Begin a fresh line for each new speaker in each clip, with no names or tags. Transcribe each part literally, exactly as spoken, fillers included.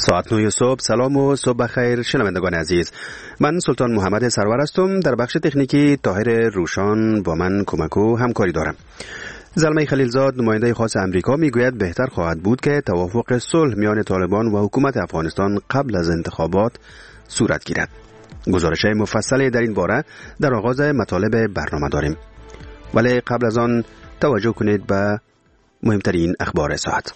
ساعت نه صبح. سلام و صبح بخیر شنوندگان عزیز. من سلطان محمد سرور هستم. در بخش تکنیکی طاهر روشان با من کمک و همکاری دارم. زلمه خلیلزاد نماینده خاص امریکا میگوید بهتر خواهد بود که توافق صلح میان طالبان و حکومت افغانستان قبل از انتخابات صورت گیرد. گزارش مفصلی در این باره در آغاز مطالب برنامه داریم، ولی قبل از آن توجه کنید به مهمترین اخبار ساعت.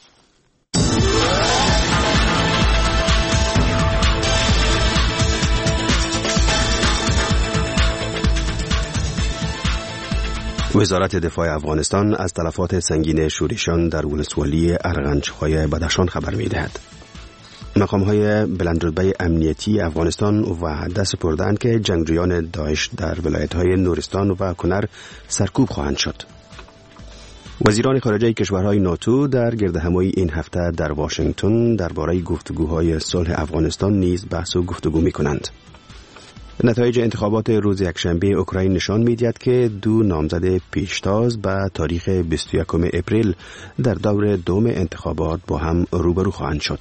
وزارت دفاع افغانستان از تلفات سنگین شورشیان در ولسوالی ارغنج‌های بدخشان خبر می‌دهد. مقام‌های بلندرتبه امنیتی افغانستان وعده سپردند که جنگجویان داعش در ولایت‌های نورستان و کنر سرکوب خواهند شد. وزیران خارجه کشورهای ناتو در گردهمایی این هفته در واشنگتن درباره گفتگوهای صلح افغانستان نیز بحث و گفتگو می‌کنند. نتایج انتخابات روز یکشنبه اوکراین نشان می‌دهد که دو نامزد پیشتاز به تاریخ بیست و یکم اپریل در دور دوم انتخابات با هم روبرو خواهند شد.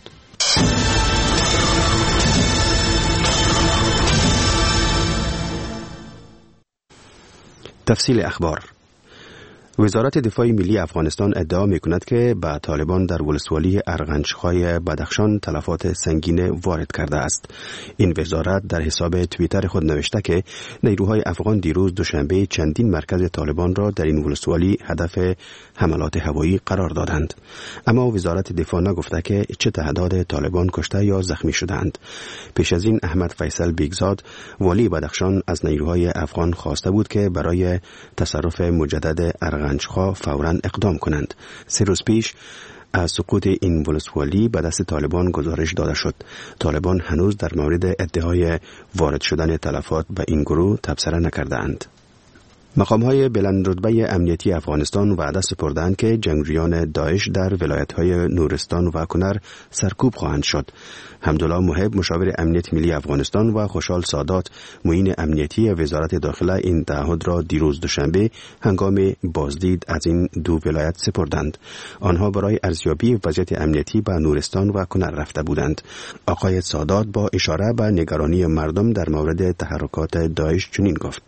تفصیل اخبار. وزارت دفاع ملی افغانستان ادعا می‌کند که به طالبان در ولسوالی ارغنج‌های بدخشان تلفات سنگین وارد کرده است. این وزارت در حساب توییتر خود نوشته که نیروهای افغان دیروز دوشنبه چندین مرکز طالبان را در این ولسوالی هدف حملات هوایی قرار دادند. اما وزارت دفاع نگفته که چه تعداد طالبان کشته یا زخمی شدند. پیش از این احمد فیصل بیگزاد والی بدخشان از نیروهای افغان خواسته بود که برای تصرف مجدد ارغنج ارغنج‌ها فوراً اقدام کنند. سه روز پیش از سقوط این ولسوالی به دست طالبان گزارش داده شد. طالبان هنوز در مورد ادعای وارد شدن تلفات به این گروه تبصره نکردند. مقام‌های بلندرتبه امنیتی افغانستان وعده سپردند که جنگجویان داعش در ولایت‌های نورستان و کنر سرکوب خواهند شد. حمدالله محب مشاور امنیت ملی افغانستان و خوشحال سادات معین امنیتی وزارت داخله این تعهد را دیروز دوشنبه هنگام بازدید از این دو ولایت سپردند. آنها برای ارزیابی وضعیت امنیتی به نورستان و کنر رفته بودند. آقای سادات با اشاره به نگرانی مردم در مورد تحرکات داعش چنین گفت: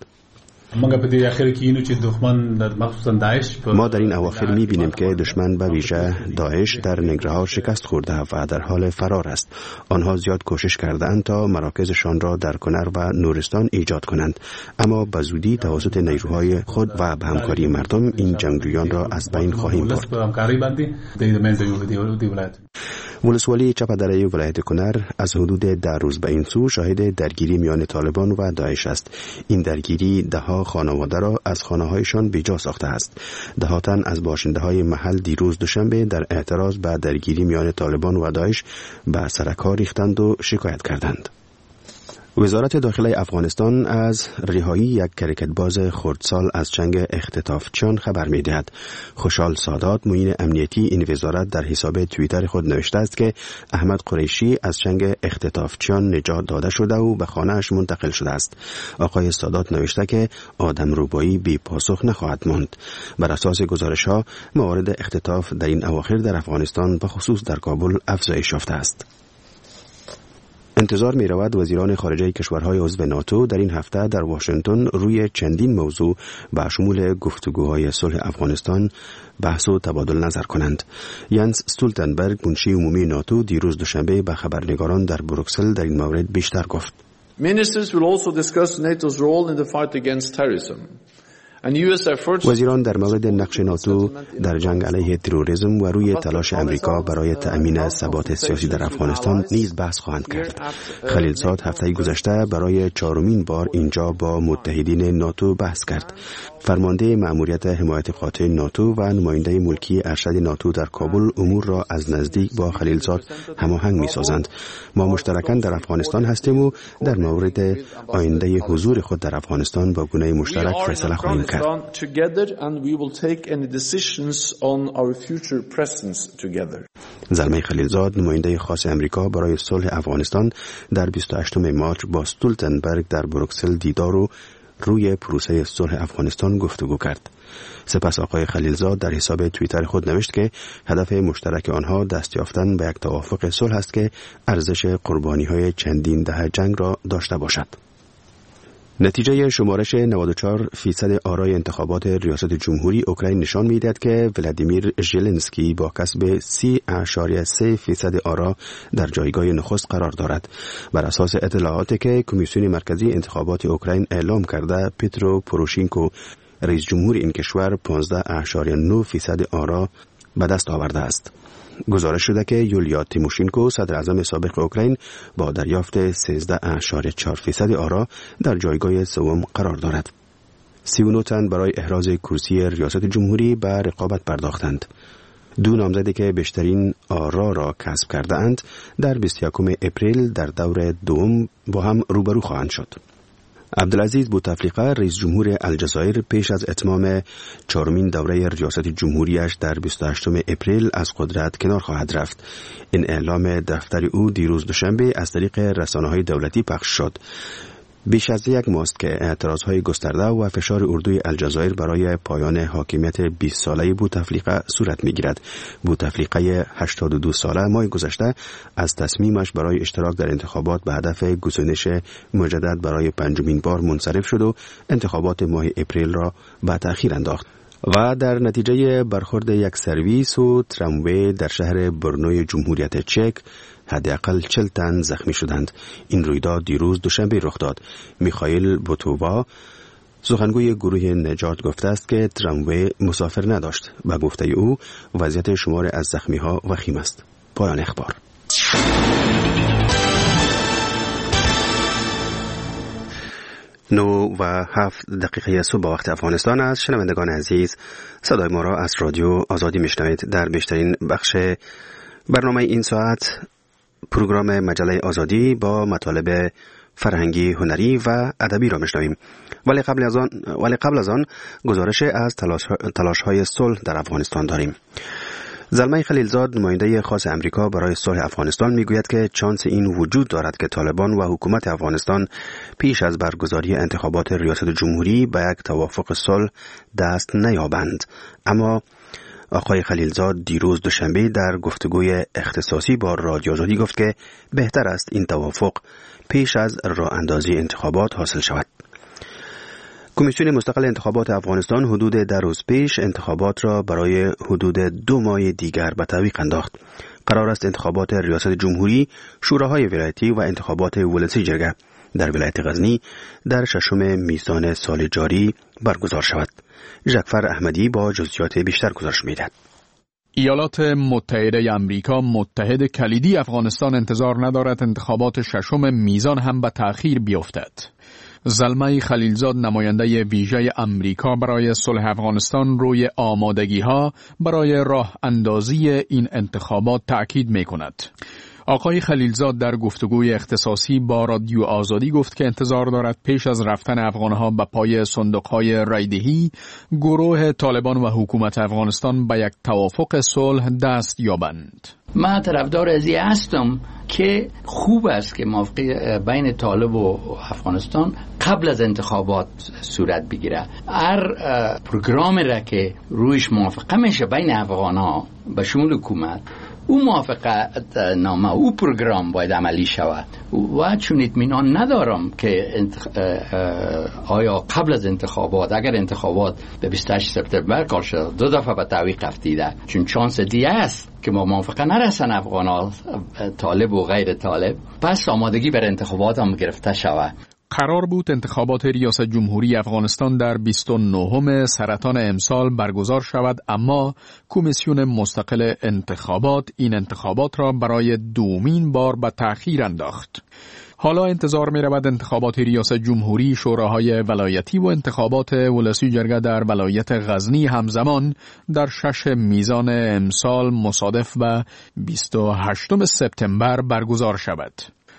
ما در این اواخر می بینیم که دشمن به ویژه داعش در نگره‌ها شکست خورده و در حال فرار است. آنها زیاد کوشش کردند تا مراکزشان را در کنر و نورستان ایجاد کنند، اما به زودی توسط نیروهای خود و به همکاری مردم این جنگجویان را از بین خواهیم برد. ولسوالی چپدره ولایت کنر از حدود ده روز به این سو شاهد درگیری میان طالبان و داعش است. این درگیری ده ها خانواده را از خانه‌هایشان بیجا ساخته است. ده تن از باشنده‌های محل دیروز دوشنبه در اعتراض به درگیری میان طالبان و داعش به سرک‌ها ریختند و شکایت کردند. وزارت داخله افغانستان از رهایی یک کرکتباز خردسال از چنگ اختطافچیان خبر می‌دهد. خوشحال سادات معین امنیتی این وزارت در حساب توییتر خود نوشته است که احمد قریشی از چنگ اختطافچیان نجات داده شده و به خانه‌اش منتقل شده است. آقای سادات نوشته که آدم روبایی بی پاسخ نخواهد ماند. بر اساس گزارش‌ها موارد اختطاف در این اواخر در افغانستان به خصوص در کابل افزایش یافته است. انتظار می رود وزیران خارجه کشورهای عضو ناتو در این هفته در واشنگتن روی چندین موضوع به شمول گفتگوهای صلح افغانستان بحث و تبادل نظر کنند. ینس استولتنبرگ منشی عمومی ناتو دیروز دوشنبه به خبرنگاران در بروکسل در این مورد بیشتر گفت.
Ministers will also discuss NATO's role in the fight against terrorism.
وزیران در مورد نقش ناتو در جنگ علیه تروریسم و روی تلاش امریکا برای تأمین ثبات سیاسی در افغانستان نیز بحث خواهند کرد. خلیلزاد هفته گذشته برای چهارمین بار اینجا با متحدین ناتو بحث کرد. فرمانده مأموریت حمایت قاطع ناتو و نماینده ملکی ارشد ناتو در کابل امور را از نزدیک با خلیلزاد هماهنگ می‌سازند. ما مشترکاً در افغانستان هستیم و در مورد آینده حضور خود در افغانستان با گونه مشترک فیصله خواهیم کرد. زلمه خلیلزاد نماینده خاص امریکا برای صلح افغانستان در بیست و هشتم مارس با استولتنبرگ در بروکسل دیدار و روی پروسه صلح افغانستان گفتگو کرد. سپس آقای خلیلزاد در حساب توییتر خود نوشت که هدف مشترک آنها دست یافتن به یک توافق صلح است که ارزش قربانی‌های چندین دهه جنگ را داشته باشد. نتیجه شمارش نود و چهار فیصد آرای انتخابات ریاست جمهوری اوکراین نشان می‌دهد که ولادیمیر ژلنسکی با کسب سی اشاریه سه فیصد آرا در جایگاه نخست قرار دارد. بر اساس اطلاعاتی که کمیسیون مرکزی انتخابات اوکراین اعلام کرده، پترو پوروشینکو رئیس جمهور این کشور پانزده اشاریه نه فیصد آرا به دست آورده است. گزارش شده که یولیا تیموشینکو صدر اعظم سابق اوکراین با دریافت سیزده اشاریه چهار فیصد آرا در جایگاه سوم قرار دارد. سی و نه تن برای احراز کرسی ریاست جمهوری به رقابت پرداختند. دو نامزدی که بیشترین آرا را کسب کرده اند در بیست و یکم اپریل در دور دوم با هم روبرو خواهند شد. عبدالعزیز بوتفلیقه رئیس جمهور الجزایر پیش از اتمام چهارمین دوره ریاست جمهوریش در بیست و هشتم اپریل از قدرت کنار خواهد رفت. این اعلام دفتر او دیروز دوشنبه از طریق رسانه‌های دولتی پخش شد. بیش از یک ماست که اعتراضهای گسترده و فشار اردوی الجزایر برای پایان حاکمیت بیست ساله بوتفلیقه صورت می‌گیرد. بوتفلیقه هشتاد و دو ساله ماه گذشته از تصمیمش برای اشتراک در انتخابات به هدف گزینش مجدد برای پنجمین بار منصرف شد و انتخابات ماه اپریل را به تأخیر انداخت. و در نتیجه برخورد یک سرویس و تراموی در شهر برنوی جمهوریت چک حداقل چهل تن زخمی شدند. این رویداد دیروز دوشنبه رخ داد. میخائیل بوتووا سخنگوی گروه نجات گفته است که تراموی مسافر نداشت. به گفته او وضعیت شمار از زخمی ها وخیم است. پایان اخبار. نو و هفت دقیقه صبح با وقت افغانستان است. شنوندگان عزیز، صدای ما را از رادیو آزادی میشنوید. در بیشترین بخش برنامه این ساعت پروگرام مجله آزادی با مطالب فرهنگی، هنری و ادبی را میشنویم. ولی قبل از آن ولی قبل از آن گزارش از تلاش های صلح در افغانستان داریم. زلمه خلیلزاد نماینده خاص امریکا برای صلح افغانستان میگوید که چانس این وجود دارد که طالبان و حکومت افغانستان پیش از برگزاری انتخابات ریاست جمهوری به یک توافق صلح دست نیابند. اما آقای خلیلزاد دیروز دوشنبه در گفتگوی اختصاصی با رادیو آزادی گفت که بهتر است این توافق پیش از راه اندازی انتخابات حاصل شود. کمیسیون مستقل انتخابات افغانستان حدود در روز پیش انتخابات را برای حدود دو ماه دیگر به تعویق انداخت. قرار است انتخابات ریاست جمهوری، شوراهای ولایتی و انتخابات ولسی جرگه در ولایت غزنی در ششم میزان سال جاری برگزار شود. ژکفر احمدی با جزئیات بیشتر گزارش می‌دهد.
ایالات متحده آمریکا متحد کلیدی افغانستان انتظار ندارد انتخابات ششم میزان هم به تأخیر بیفتد. زلمه خلیلزاد نماینده ویژه امریکا برای صلح افغانستان روی آمادگی‌ها برای راه اندازی این انتخابات تأکید می‌کند. آقای خلیلزاد در گفتگوی اختصاصی با رادیو آزادی گفت که انتظار دارد پیش از رفتن افغانها به پای صندوق‌های رایدهی، گروه طالبان و حکومت افغانستان به یک توافق صلح دست یابند.
من طرفدار ازی هستم که خوب است که موافقه بین طالب و افغانستان قبل از انتخابات صورت بگیره. هر پروگرام را که رویش موافقه میشه بین افغان‌ها به شمول حکومت، او موافقت نامه او پروگرام باید عملی شود و چون اطمینان ندارم که آیا قبل از انتخابات اگر انتخابات به بیست و هشت سپتامبر کار شد دو دفعه به تعویق افتیده، چون چانس دیگه است که ما موافقه نرسن افغان‌ها طالب و غیر طالب، پس آمادگی بر انتخابات هم گرفته شود.
قرار بود انتخابات ریاست جمهوری افغانستان در بیست و نهم سرطان امسال برگزار شود، اما کمیسیون مستقل انتخابات این انتخابات را برای دومین بار به تأخیر انداخت. حالا انتظار می رود انتخابات ریاست جمهوری، شوراهای ولایتی و انتخابات ولسی جرگه در ولایت غزنی همزمان در شش میزان امسال مصادف به بیست و هشتم سپتامبر برگزار شود.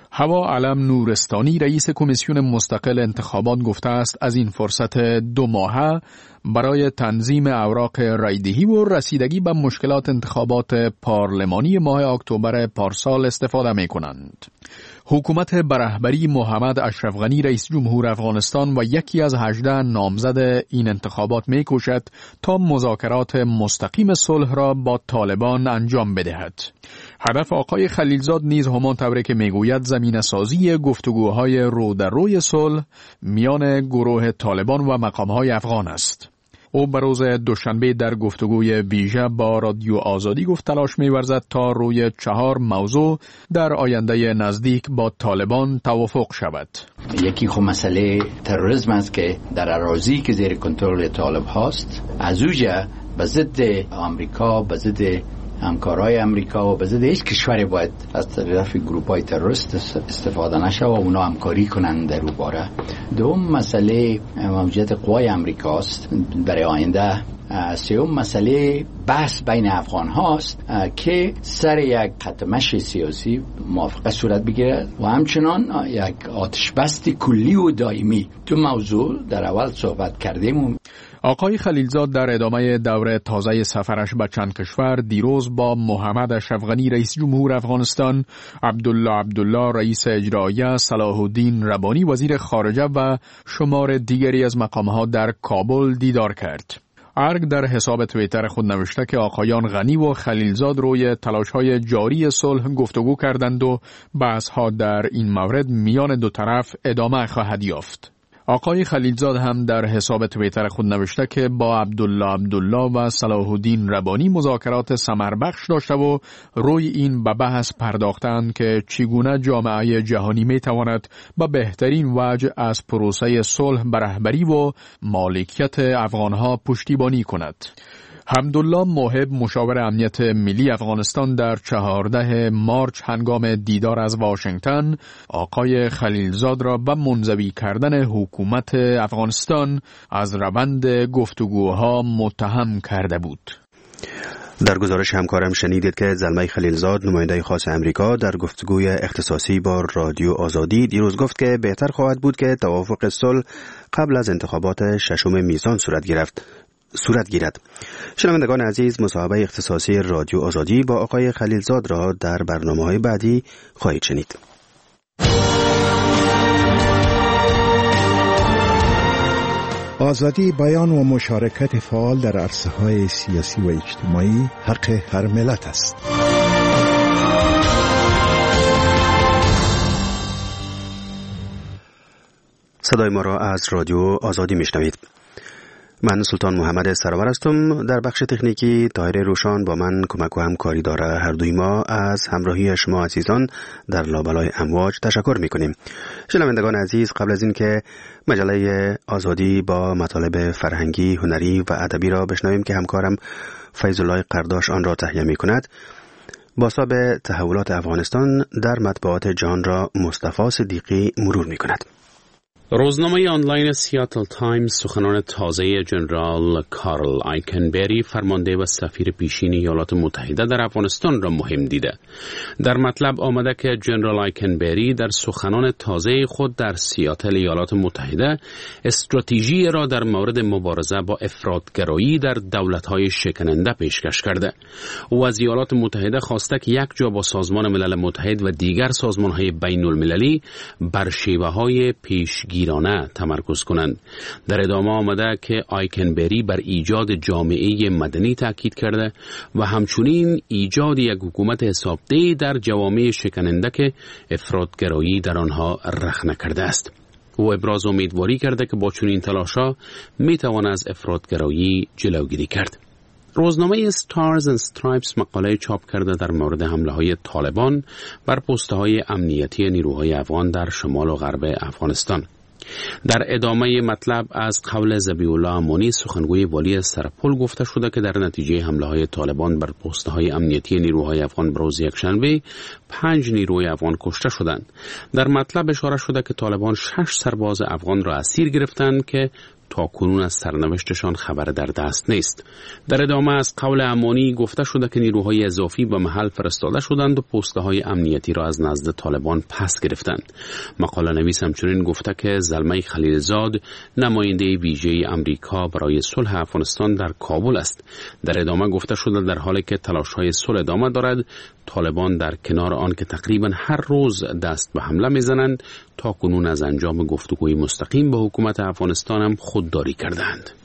هوا علم نورستانی رئیس کمیسیون مستقل انتخابات گفته است از این فرصت دو ماهه برای تنظیم اوراق رایدهی و رسیدگی به مشکلات انتخابات پارلمانی ماه اکتبر پارسال استفاده می کنند. حکومت به رهبری محمد اشرف غنی رئیس جمهور افغانستان و یکی از هجده نامزد این انتخابات می کوشد تا مذاکرات مستقیم صلح را با طالبان انجام بدهد. هدف آقای خلیلزاد نیز همان طوری که میگوید زمینه سازی گفتگوهای رو در روی صلح میان گروه طالبان و مقامهای افغان است. او به روز دوشنبه در گفتگوی ویژه با رادیو آزادی گفت تلاش می‌ورزد تا روی چهار موضوع در آینده نزدیک با طالبان توافق شود.
یکی خب مسئله تروریسم است که در اراضی که زیر کنترل طالب هاست، از اوجه به ضد آمریکا، به ضد همکارای امریکا و به ضد هیچ کشوری باید از طرف گروپ‌های تروریست استفاده نشه و اونا همکاری کنند در اون باره. دوم مسئله موجودیت قوای امریکاست برای آینده. سوم مسئله بحث بین افغان هاست که سر یک خط مشی سیاسی موافقه صورت بگیرد و همچنان یک آتش بس کلی و دائمی. دو موضوع در اول صحبت کردیم.
آقای خلیلزاد در ادامه دوره تازه سفرش به چند کشور دیروز با محمد اشرف غنی رئیس جمهور افغانستان، عبدالله عبدالله رئیس اجراییه، صلاح الدین ربانی وزیر خارجه و شمار دیگری از مقامها در کابل دیدار کرد. ارگ در حساب توییتر خود نوشته که آقایان غنی و خلیلزاد روی تلاش‌های جاری صلح گفتگو کردند و بحث‌ها در این مورد میان دو طرف ادامه خواهد یافت. آقای خلیلزاد هم در حساب توییتر خود نوشته که با عبدالله عبدالله و صلاح الدین ربانی مذاکرات ثمربخش داشته و روی این به بحث پرداختند که چگونه جامعه جهانی می تواند به بهترین وجه از پروسه صلح به رهبری و مالکیت افغانها پشتیبانی کند. حمدالله موهب مشاور امنیت ملی افغانستان در چهاردهم مارچ هنگام دیدار از واشنگتن آقای خلیلزاد را به منزوی کردن حکومت افغانستان از روند گفتگوها متهم کرده بود.
در گزارش همکارم شنیدید که زلمه خلیلزاد نماینده خاص امریکا در گفتگوی اختصاصی با رادیو آزادی دیروز گفت که بهتر خواهد بود که توافق صلح قبل از انتخابات ششم میزان صورت گرفت صورت گیرد. شنوندگان عزیز، مصاحبه اختصاصی رادیو آزادی با آقای خلیلزاد را در برنامه‌های بعدی خواهید شنید.
آزادی بیان و مشارکت فعال در عرصه‌های سیاسی و اجتماعی حق هر ملت است.
صدای ما را از رادیو آزادی میشنوید. من سلطان محمد سرور هستم. در بخش تکنیکی طاهر روشان با من کمک و همکاری داره. هر دوی ما از همراهی شما عزیزان در لابلای امواج تشکر میکنیم. شنوندگان عزیز، قبل از این که مجله آزادی با مطالب فرهنگی، هنری و ادبی را بشنویم که همکارم فیض الله قرداش آن را تهیه میکند، باسا به تحولات افغانستان در مطبوعات جهان را مصطفی صدیقی مرور میکند.
روزنامه آنلاین سیاتل تایمز سخنان تازه جنرال کارل آیکنبری، فرمانده و سفیر پیشین ایالات متحده در افغانستان را مهم دیده. در مطلب آمده که جنرال آیکنبری در سخنان تازه خود در سیاتل ایالات متحده استراتژی را در مورد مبارزه با افراطگرایی در دولت‌های شکننده پیشکش کرده. او از ایالات متحده خواسته که یک جا با سازمان ملل متحد و دیگر سازمان‌های بین‌المللی بر شیوه‌های پیشگیری ایرانه تمرکز کنند. در ادامه آمده که آیکنبری بر ایجاد جامعه مدنی تاکید کرده و همچنین ایجاد یک حکومت حسابدهی در جوامع شکننده که افراطگرایی در آنها رخ نکرده است. او ابراز امیدواری کرده که با چنین تلاش‌ها میتوان از افراطگرایی جلوگیری کرد. روزنامه Stars and Stripes مقاله چاپ کرده در مورد حمله‌های طالبان بر پست‌های امنیتی نیروهای افغان در شمال و غرب افغانستان. در ادامه مطلب از قول ذبیح الله امانی، سخنگوی والی سرپل، گفته شده که در نتیجه حمله‌های طالبان بر پست‌های امنیتی نیروهای افغان روز یکشنبه پنج نیروی افغان کشته شدند. در مطلب اشاره شده که طالبان شش سرباز افغان را اسیر گرفتند که تا کنون از سرنوشتشان خبر در دست نیست. در ادامه از قول امانی گفته شده که نیروهای اضافی به محل فرستاده شدند و پست‌های امنیتی را از نزد طالبان پس گرفتند. مقاله نویس همچنین گفته که زلمه خلیلزاد نماینده ویژه امریکا برای صلح افغانستان در کابل است. در ادامه گفته شده در حالی که تلاش‌های صلح ادامه دارد، طالبان در کنار آن که تقریبا هر روز دست به حمله می‌زنند، تا کنون از انجام گفتگوی مستقیم با حکومت افغانستان هم خودداری کردند.